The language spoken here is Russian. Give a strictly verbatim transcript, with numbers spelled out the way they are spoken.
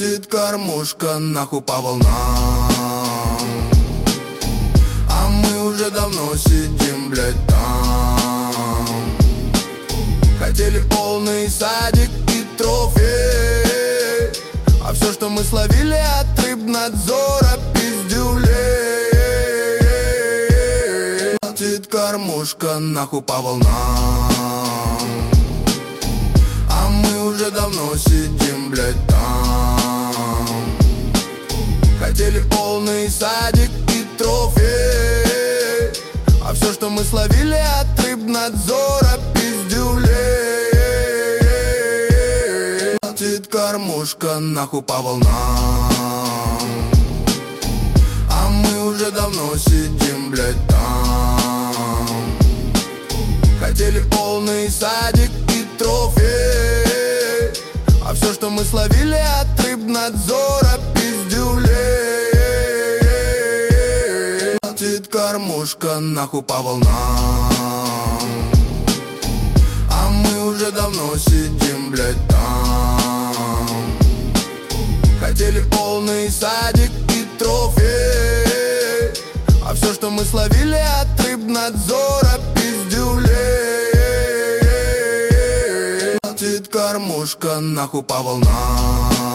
Летит кормушка нахуй по волнам, а мы уже давно сидим, блядь, там. Хотели полный садик и трофей, а все, что мы словили от рыбнадзора, пиздюлей. Летит кормушка нахуй по волнам, а мы уже давно сидим, блядь, там. Хотели полный садик и трофей, а все, что мы словили от рыбнадзора, пиздюлей. Летит кормушка нахуй по волнам, а мы уже давно сидим, блядь, там. Хотели полный садик и трофей, а все, что мы словили от рыбнадзора, пиздюлей. Летит кормушка нахуй по волнам, а мы уже давно сидим, блядь, там. Хотели полный садик и трофей, а все, что мы словили от рыбнадзора, пиздюлей. Летит кормушка нахуй по волнам,